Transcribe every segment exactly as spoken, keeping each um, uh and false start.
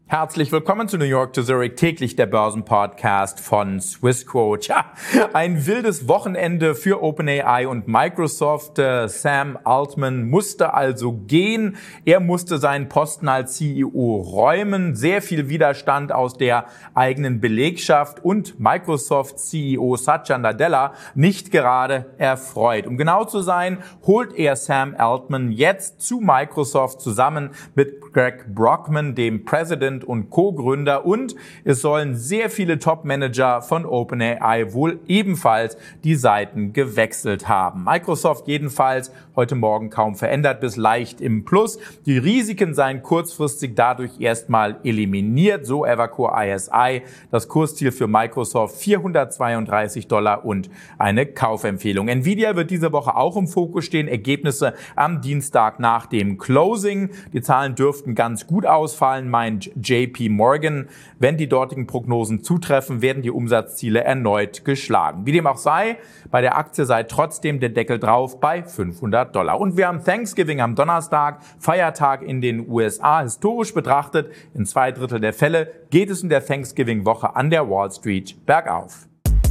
Herzlich willkommen zu New York to Zurich, täglich der Börsenpodcast von Swissquote. Ja, ein wildes Wochenende für OpenAI und Microsoft. Äh, Sam Altman musste also gehen. Er musste seinen Posten als C E O räumen. Sehr viel Widerstand aus der eigenen Belegschaft und Microsoft C E O Satya Nadella nicht gerade erfreut. Um genau zu sein, holt er Sam Altman jetzt zu Microsoft zusammen mit Greg Brockman, dem President und Co-Gründer, und es sollen sehr viele Top-Manager von OpenAI wohl ebenfalls die Seiten gewechselt haben. Microsoft jedenfalls heute Morgen kaum verändert bis leicht im Plus. Die Risiken seien kurzfristig dadurch erstmal eliminiert, so Evercore I S I. Das Kursziel für Microsoft vierhundertzweiunddreißig Dollar und eine Kaufempfehlung. Nvidia wird diese Woche auch im Fokus stehen. Ergebnisse am Dienstag nach dem Closing. Die Zahlen dürften ganz gut ausfallen, meint J P Morgan. Wenn die dortigen Prognosen zutreffen, werden die Umsatzziele erneut geschlagen. Wie dem auch sei, bei der Aktie sei trotzdem der Deckel drauf bei fünfhundert Dollar. Und wir haben Thanksgiving am Donnerstag, Feiertag in den U S A. Historisch betrachtet, in zwei Drittel der Fälle geht es in der Thanksgiving-Woche an der Wall Street bergauf.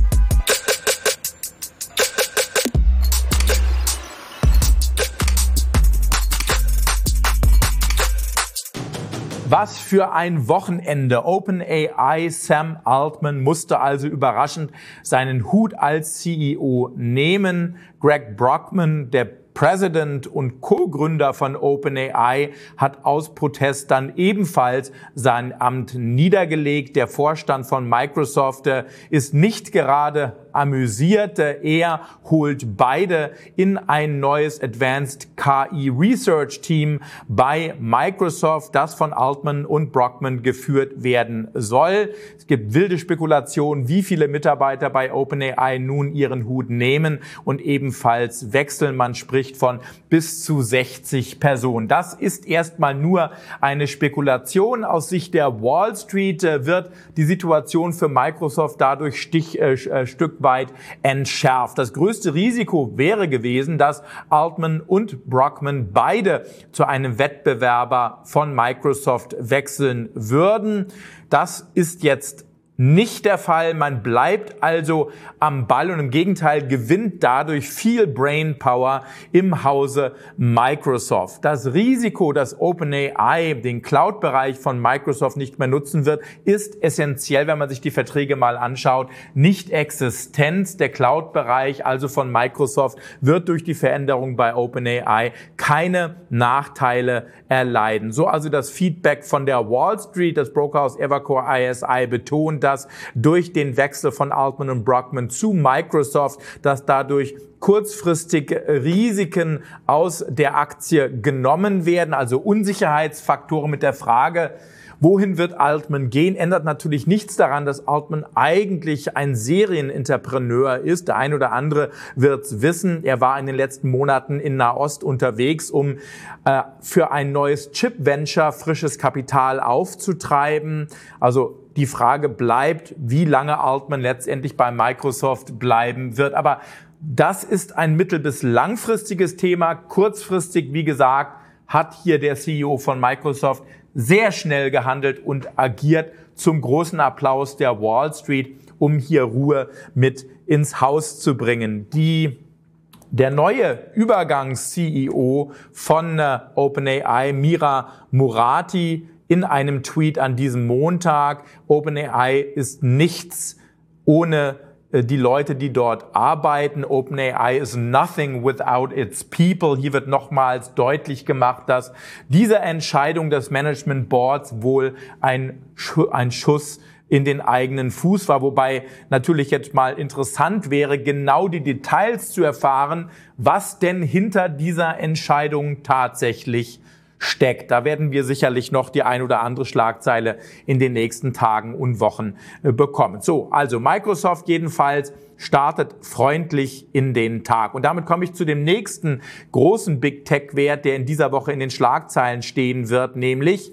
Was für ein Wochenende. OpenAI Sam Altman musste also überraschend seinen Hut als C E O nehmen. Greg Brockman, der President und Co-Gründer von OpenAI, hat aus Protest dann ebenfalls sein Amt niedergelegt. Der Vorstand von Microsoft ist nicht gerade amüsiert. Er holt beide in ein neues Advanced K I Research Team bei Microsoft, das von Altman und Brockman geführt werden soll. Es gibt wilde Spekulationen, wie viele Mitarbeiter bei OpenAI nun ihren Hut nehmen und ebenfalls wechseln. Man spricht von bis zu sechzig Personen. Das ist erstmal nur eine Spekulation. Aus Sicht der Wall Street wird die Situation für Microsoft dadurch Stich, äh, Stück weit entschärft. Das größte Risiko wäre gewesen, dass Altman und Brockman beide zu einem Wettbewerber von Microsoft wechseln würden. Das ist jetzt nicht der Fall. Man bleibt also am Ball und im Gegenteil gewinnt dadurch viel Brainpower im Hause Microsoft. Das Risiko, dass OpenAI den Cloud-Bereich von Microsoft nicht mehr nutzen wird, ist essentiell, wenn man sich die Verträge mal anschaut, nicht existent. Der Cloud-Bereich also von Microsoft wird durch die Veränderung bei OpenAI keine Nachteile erleiden. So also das Feedback von der Wall Street. Das Brokerhaus Evercore I S I betont, dass durch den Wechsel von Altman und Brockman zu Microsoft, dass dadurch kurzfristig Risiken aus der Aktie genommen werden, also Unsicherheitsfaktoren mit der Frage, wohin wird Altman gehen, ändert natürlich nichts daran, dass Altman eigentlich ein Serienentrepreneur ist. Der ein oder andere wird es wissen. Er war in den letzten Monaten in Nahost unterwegs, um äh, für ein neues Chip-Venture frisches Kapital aufzutreiben. Also die Frage bleibt, wie lange Altman letztendlich bei Microsoft bleiben wird. Aber das ist ein mittel- bis langfristiges Thema. Kurzfristig, wie gesagt, hat hier der C E O von Microsoft sehr schnell gehandelt und agiert, zum großen Applaus der Wall Street, um hier Ruhe mit ins Haus zu bringen. Die Der neue Übergangs-C E O von äh, OpenAI, Mira Murati, in einem Tweet an diesem Montag: OpenAI ist nichts ohne die Leute, die dort arbeiten. OpenAI is nothing without its people. Hier wird nochmals deutlich gemacht, dass diese Entscheidung des Management Boards wohl ein, ein Schuss in den eigenen Fuß war, wobei natürlich jetzt mal interessant wäre, genau die Details zu erfahren, was denn hinter dieser Entscheidung tatsächlich steckt. Da werden wir sicherlich noch die ein oder andere Schlagzeile in den nächsten Tagen und Wochen bekommen. So, also Microsoft jedenfalls startet freundlich in den Tag. Und damit komme ich zu dem nächsten großen Big Tech-Wert, der in dieser Woche in den Schlagzeilen stehen wird, nämlich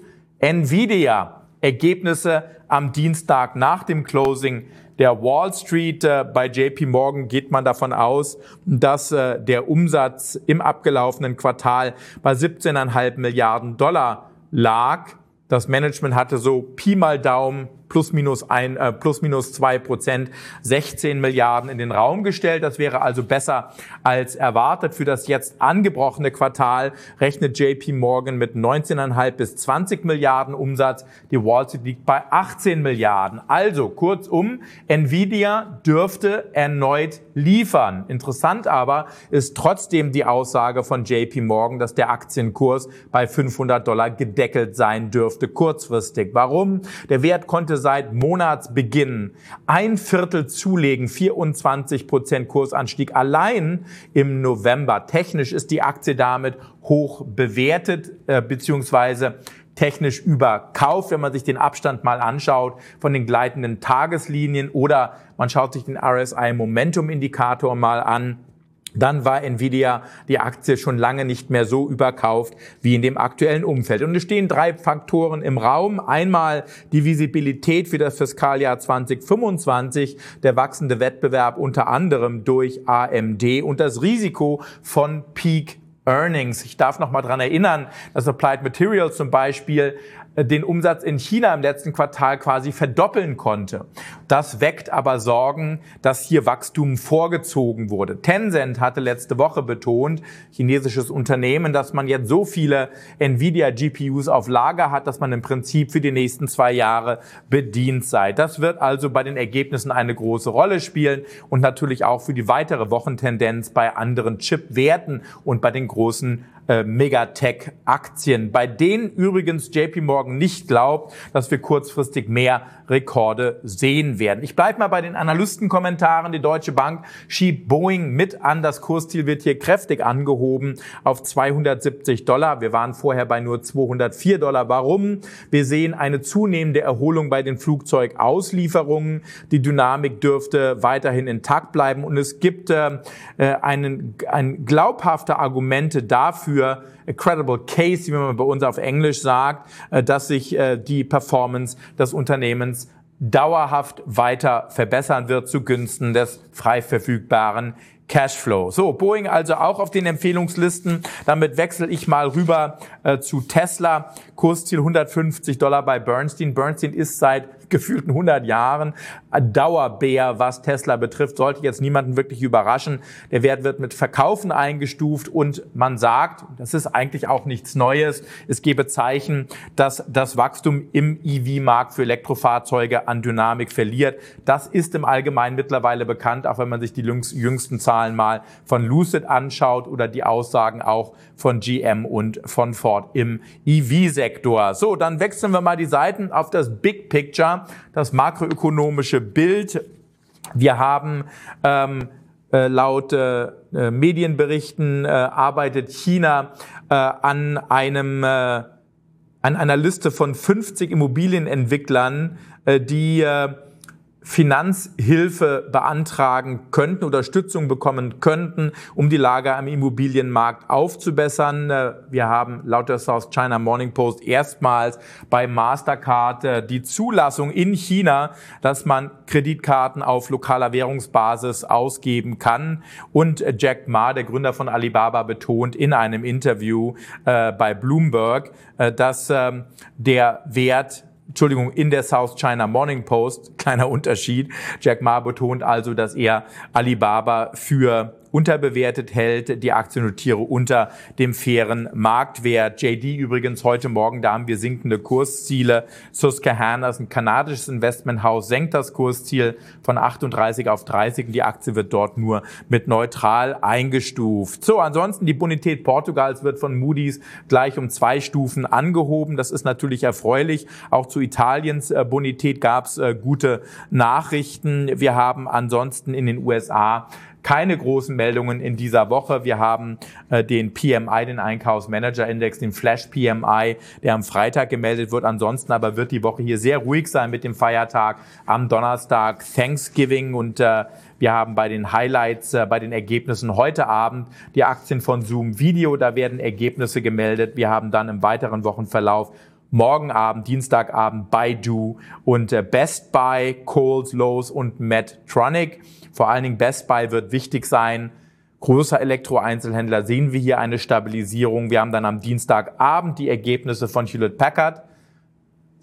Nvidia. Ergebnisse am Dienstag nach dem Closing der Wall Street. Äh, bei J P Morgan geht man davon aus, dass äh, der Umsatz im abgelaufenen Quartal bei siebzehn Komma fünf Milliarden Dollar lag. Das Management hatte so Pi mal Daumen plus minus ein, äh, plus minus zwei Prozent, sechzehn Milliarden in den Raum gestellt. Das wäre also besser als erwartet. Für das jetzt angebrochene Quartal rechnet J P Morgan mit neunzehn Komma fünf bis zwanzig Milliarden Umsatz. Die Wall Street liegt bei achtzehn Milliarden. Also kurzum, Nvidia dürfte erneut liefern. Interessant aber ist trotzdem die Aussage von J P Morgan, dass der Aktienkurs bei fünfhundert Dollar gedeckelt sein dürfte kurzfristig. Warum? Der Wert konnte seit Monatsbeginn ein Viertel zulegen, vierundzwanzig Prozent Kursanstieg allein im November. Technisch ist die Aktie damit hoch bewertet, äh, beziehungsweise technisch überkauft, wenn man sich den Abstand mal anschaut von den gleitenden Tageslinien oder man schaut sich den R S I Momentum Indikator mal an. Dann war Nvidia die Aktie schon lange nicht mehr so überkauft wie in dem aktuellen Umfeld. Und es stehen drei Faktoren im Raum. Einmal die Visibilität für das Fiskaljahr zwanzig fünfundzwanzig, der wachsende Wettbewerb unter anderem durch A M D und das Risiko von Peak Earnings. Ich darf noch mal dran erinnern, dass Applied Materials zum Beispiel den Umsatz in China im letzten Quartal quasi verdoppeln konnte. Das weckt aber Sorgen, dass hier Wachstum vorgezogen wurde. Tencent hatte letzte Woche betont, chinesisches Unternehmen, dass man jetzt so viele Nvidia G P Us auf Lager hat, dass man im Prinzip für die nächsten zwei Jahre bedient sei. Das wird also bei den Ergebnissen eine große Rolle spielen und natürlich auch für die weitere Wochentendenz bei anderen Chipwerten und bei den großen äh, Megatech-Aktien, bei denen übrigens J P Morgan nicht glaubt, dass wir kurzfristig mehr Rekorde sehen werden. Ich bleibe mal bei den Analystenkommentaren. Die Deutsche Bank schiebt Boeing mit an. Das Kursziel wird hier kräftig angehoben auf zweihundertsiebzig Dollar. Wir waren vorher bei nur zweihundertvier Dollar. Warum? Wir sehen eine zunehmende Erholung bei den Flugzeugauslieferungen. Die Dynamik dürfte weiterhin intakt bleiben und es gibt äh, einen, ein glaubhafte Argumente dafür, a credible case, wie man bei uns auf Englisch sagt, dass sich die Performance des Unternehmens dauerhaft weiter verbessern wird zugunsten des frei verfügbaren Cashflow. So, Boeing also auch auf den Empfehlungslisten. Damit wechsle ich mal rüber äh, zu Tesla. Kursziel hundertfünfzig Dollar bei Bernstein. Bernstein ist seit gefühlten hundert Jahren ein Dauerbär, was Tesla betrifft. Sollte jetzt niemanden wirklich überraschen. Der Wert wird mit Verkaufen eingestuft und man sagt, das ist eigentlich auch nichts Neues, es gebe Zeichen, dass das Wachstum im E V-Markt für Elektrofahrzeuge an Dynamik verliert. Das ist im Allgemeinen mittlerweile bekannt, auch wenn man sich die jüngsten Zahlen mal von Lucid anschaut oder die Aussagen auch von G M und von Ford im E V-Sektor. So, dann wechseln wir mal die Seiten auf das Big Picture, das makroökonomische Bild. Wir haben ähm, äh, laut äh, Medienberichten äh, arbeitet China äh, an einem äh, an einer Liste von fünfzig Immobilienentwicklern, äh, die äh, Finanzhilfe beantragen könnten, Unterstützung bekommen könnten, um die Lage am Immobilienmarkt aufzubessern. Wir haben laut der South China Morning Post erstmals bei Mastercard die Zulassung in China, dass man Kreditkarten auf lokaler Währungsbasis ausgeben kann. Und Jack Ma, der Gründer von Alibaba, betont in einem Interview äh, bei Bloomberg, äh, dass äh, der Wert Entschuldigung, in der South China Morning Post, kleiner Unterschied. Jack Ma betont also, dass er Alibaba für unterbewertet hält, die Aktie notiere unter dem fairen Marktwert. J D übrigens heute Morgen, da haben wir sinkende Kursziele. Susquehanna, ein kanadisches Investmenthaus, senkt das Kursziel von achtunddreißig auf dreißig und die Aktie wird dort nur mit neutral eingestuft. So, ansonsten die Bonität Portugals wird von Moody's gleich um zwei Stufen angehoben. Das ist natürlich erfreulich. Auch zu Italiens Bonität gab es gute Nachrichten. Wir haben ansonsten in den U S A keine großen Meldungen in dieser Woche. Wir haben äh, den P M I, den Einkaufsmanager-Index, den Flash P M I, der am Freitag gemeldet wird. Ansonsten aber wird die Woche hier sehr ruhig sein mit dem Feiertag am Donnerstag, Thanksgiving. Und äh, wir haben bei den Highlights, äh, bei den Ergebnissen heute Abend die Aktien von Zoom Video. Da werden Ergebnisse gemeldet. Wir haben dann im weiteren Wochenverlauf morgen Abend, Dienstagabend Baidu und äh, Best Buy, Kohl's, Lowe's und Medtronic. Vor allen Dingen Best Buy wird wichtig sein. Großer Elektroeinzelhändler, sehen wir hier eine Stabilisierung. Wir haben dann am Dienstagabend die Ergebnisse von Hewlett Packard.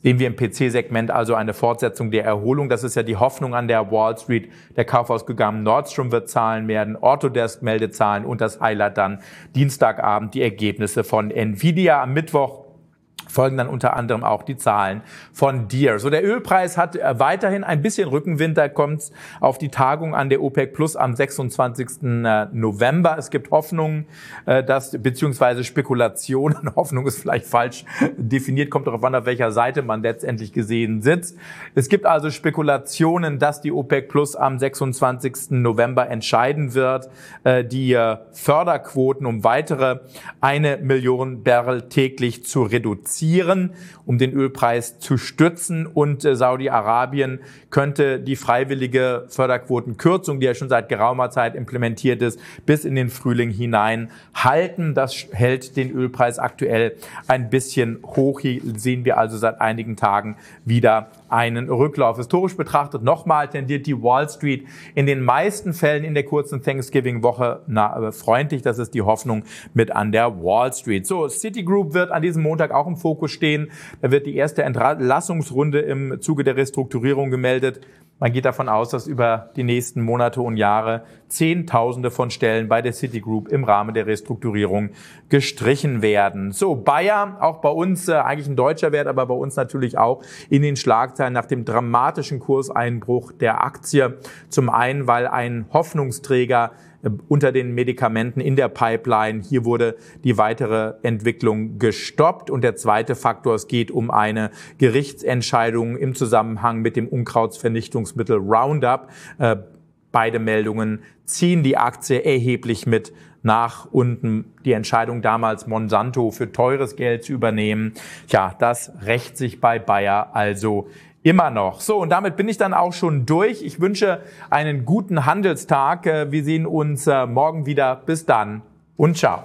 sehen wir im P C-Segment also eine Fortsetzung der Erholung. Das ist ja die Hoffnung an der Wall Street. Der Kaufhausgigant Nordstrom wird Zahlen werden, Autodesk meldet Zahlen und das Highlight dann Dienstagabend die Ergebnisse von Nvidia. Am Mittwoch folgen dann unter anderem auch die Zahlen von Deere. So, der Ölpreis hat weiterhin ein bisschen Rückenwind. Da kommt es auf die Tagung an der OPEC Plus am sechsundzwanzigsten November. Es gibt Hoffnungen, dass, beziehungsweise Spekulationen, Hoffnung ist vielleicht falsch definiert, kommt darauf an, auf welcher Seite man letztendlich gesehen sitzt. Es gibt also Spekulationen, dass die OPEC Plus am sechsundzwanzigsten November entscheiden wird, die Förderquoten um weitere eine Million Barrel täglich zu reduzieren, um den Ölpreis zu stützen. Und äh, Saudi-Arabien könnte die freiwillige Förderquotenkürzung, die ja schon seit geraumer Zeit implementiert ist, bis in den Frühling hinein halten. Das hält den Ölpreis aktuell ein bisschen hoch. Hier sehen wir also seit einigen Tagen wieder einen Rücklauf. Historisch betrachtet nochmal tendiert die Wall Street in den meisten Fällen in der kurzen Thanksgiving-Woche na, äh, freundlich. Das ist die Hoffnung mit an der Wall Street. So, Citigroup wird an diesem Montag auch im Fokus stehen. Da wird die erste Entlassungsrunde im Zuge der Restrukturierung gemeldet. Man geht davon aus, dass über die nächsten Monate und Jahre Zehntausende von Stellen bei der Citigroup im Rahmen der Restrukturierung gestrichen werden. So, Bayer, auch bei uns äh, eigentlich ein deutscher Wert, aber bei uns natürlich auch in den Schlagzeilen nach dem dramatischen Kurseinbruch der Aktie. Zum einen, weil ein Hoffnungsträger unter den Medikamenten in der Pipeline. Hier wurde die weitere Entwicklung gestoppt. Und der zweite Faktor, es geht um eine Gerichtsentscheidung im Zusammenhang mit dem Unkrautsvernichtungsmittel Roundup. Äh, beide Meldungen ziehen die Aktie erheblich mit nach unten. Die Entscheidung damals, Monsanto für teures Geld zu übernehmen, ja, das rächt sich bei Bayer also immer noch. So, und damit bin ich dann auch schon durch. Ich wünsche einen guten Handelstag. Wir sehen uns morgen wieder. Bis dann und ciao.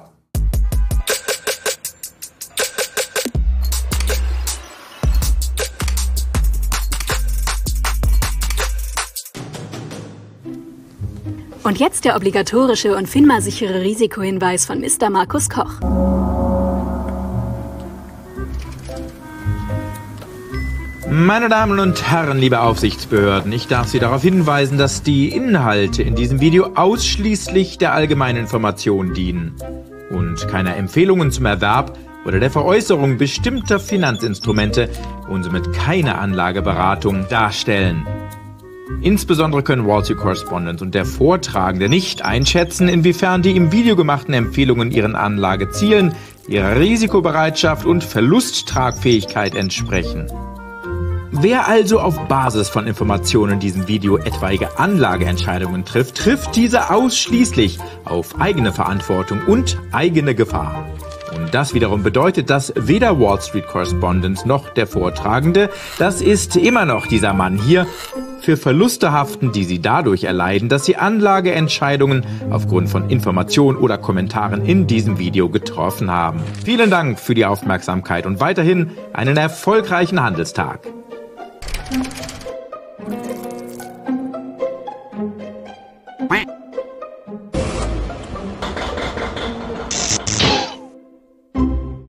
Und jetzt der obligatorische und FINMA-sichere Risikohinweis von Mister Markus Koch. Meine Damen und Herren, liebe Aufsichtsbehörden, ich darf Sie darauf hinweisen, dass die Inhalte in diesem Video ausschließlich der allgemeinen Information dienen und keiner Empfehlungen zum Erwerb oder der Veräußerung bestimmter Finanzinstrumente und somit keine Anlageberatung darstellen. Insbesondere können Wall Street Correspondent und der Vortragende nicht einschätzen, inwiefern die im Video gemachten Empfehlungen ihren Anlagezielen, ihrer Risikobereitschaft und Verlusttragfähigkeit entsprechen. Wer also auf Basis von Informationen in diesem Video etwaige Anlageentscheidungen trifft, trifft diese ausschließlich auf eigene Verantwortung und eigene Gefahr. Und das wiederum bedeutet, dass weder Wall Street Correspondent noch der Vortragende, das ist immer noch dieser Mann hier, für Verluste haften, die sie dadurch erleiden, dass sie Anlageentscheidungen aufgrund von Informationen oder Kommentaren in diesem Video getroffen haben. Vielen Dank für die Aufmerksamkeit und weiterhin einen erfolgreichen Handelstag. Thank you.